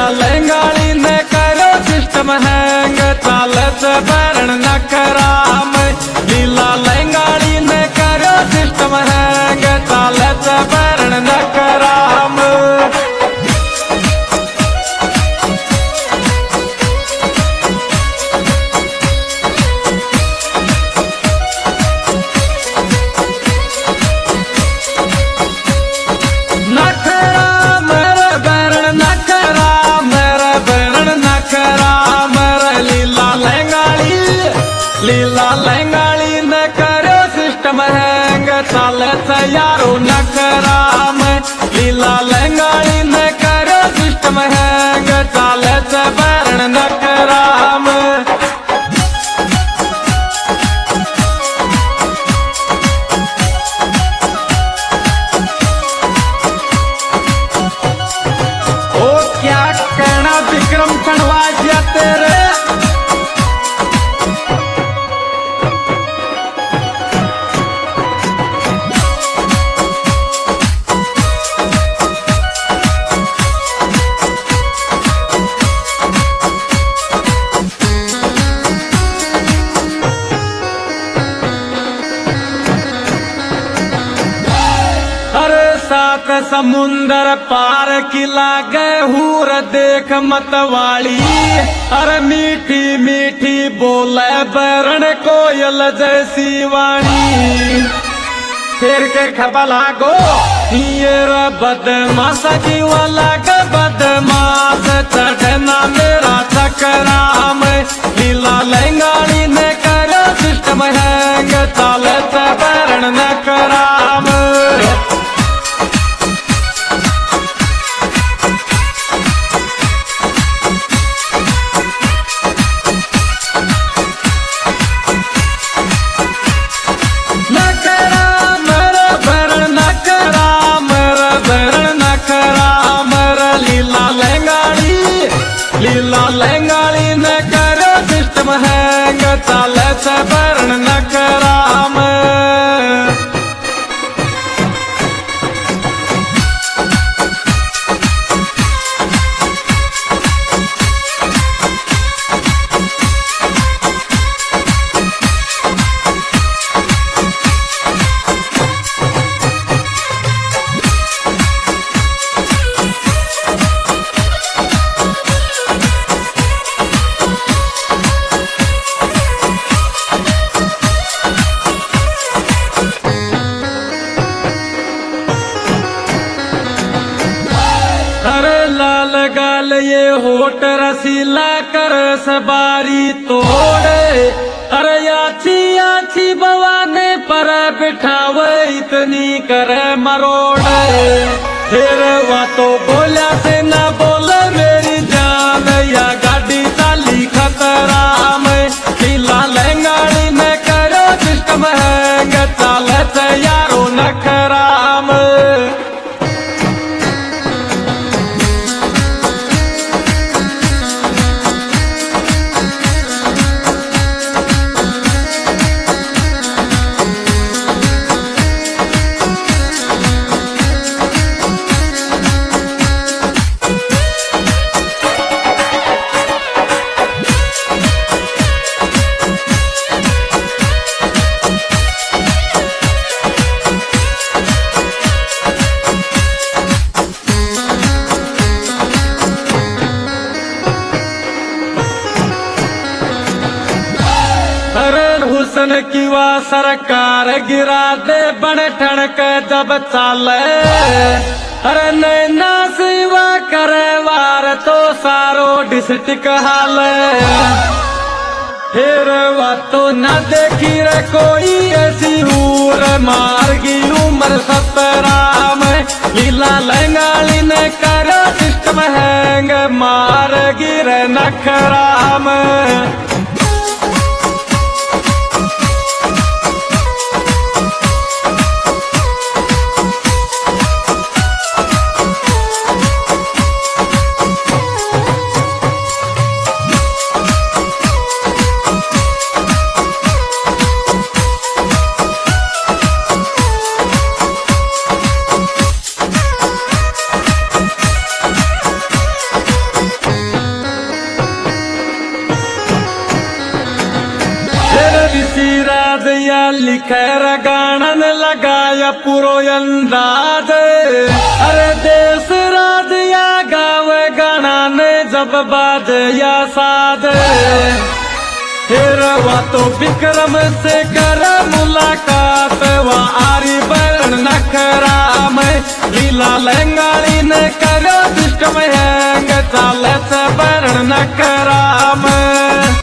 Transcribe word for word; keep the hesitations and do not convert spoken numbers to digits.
लंगाड़ी ने करो system hang चालत बरण न कराम लीला लंगाड़ी ने करो सिस्टम हैंग चालत बरण न कराम लीला लंगाड़ी न करो सिस्टम हैंग चालत यारो न कराम लीला लंगाड़ी न करो सिस्टम हैंग चालत बरण न कराम ओ क्या कहना विक्रम खंडवा जी तेरे सात समुंदर पार किला गए हूर देख मतवाली अरे मीठी मीठी बोले बरण कोयल जैसी वाणी फिर के खबला गो ये बदमाश जीवला का बदमाश चढ़ना मेरा चक्राम लीला लंगाड़ी ने करो सिस्टम हैंग चालत बरण न कराम लीला लंगाड़ी न करो सिस्टम हैंग चालत बरण न कराम लाल गाल ये होट रसीला कर सबारी तोड़े अरे याची याची बवाने पर बिठावे इतनी कर मरोड़े फिर वा तो बोला से न बोले मेरी जान या गाड़ी चाली खतरा में लीला लंगाड़ी में करो सिस्टम हैंग चालत यारो न कराम हुसन की वा सरकार गिरा दे बन ठणक जब चाले अरे नैना सिवा करे वार तो सारो डिस्ट्रिक्ट हाले फिर वा तो न देखी रे कोई ऐसी हूर मार की उम्र सतरा में लीला लंगाड़ी ने करो सिस्टम हैंग मार गिरे नखरा में लिखे गाणन लगाया पूरो अंदाज। अरे देश राज या गाँव गाना ने जब बाज या साध। हेरवा तो विक्रम से कर मुलाकात वा आरी बरण नखरा में लीला लंगाड़ी ने करो दुष्ट में हैंग चाल से बरण नखरा।